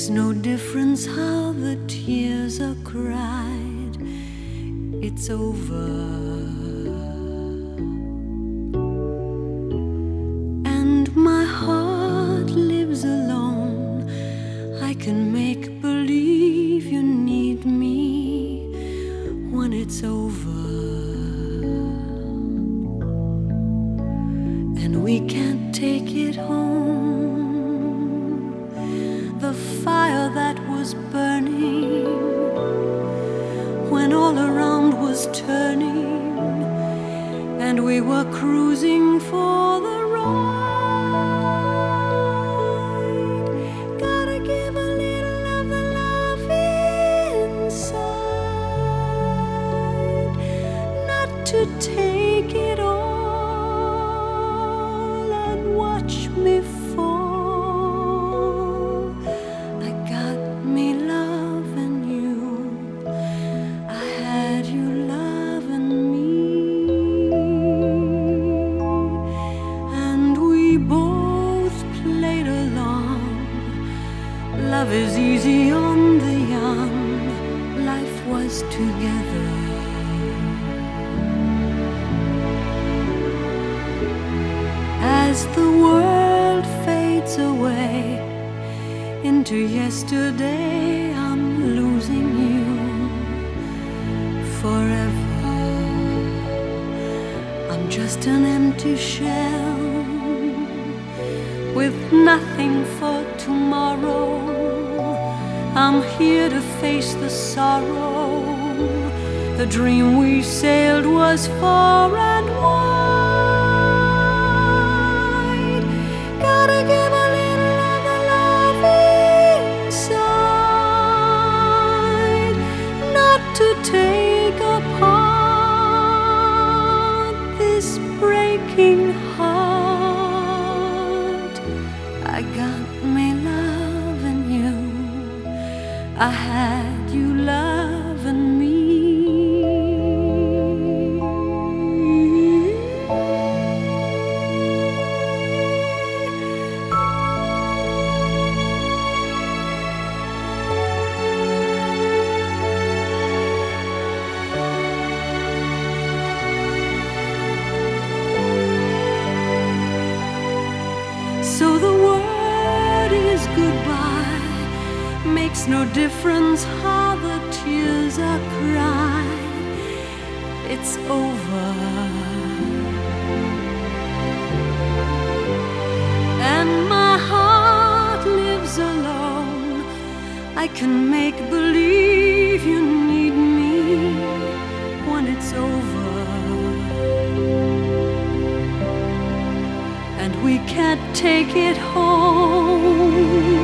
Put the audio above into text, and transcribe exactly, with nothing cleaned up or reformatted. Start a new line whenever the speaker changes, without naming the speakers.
no difference how the tears are cried. It's over. And my heart lives alone. I can make believe you need me when it's over. And we can't take it home. The fire that was burning when all around was turning, and we were cruising for the ride. Gotta give a little of the love inside, not to take it all and watch me fall. Love is easy on the young. Life was together. As the world fades away into yesterday, I'm losing you forever. I'm just an empty shell with nothing for tomorrow. I'm here to face the sorrow. The dream we sailed was far and wide. Gotta give a little of the love inside, not to take apart this breaking heart. I got me loving you. I had you loving me. So the word is goodbye. Makes no difference how the tears are cried. It's over. And my heart lives alone. I can make believe you need me when it's over. And we can't take it home.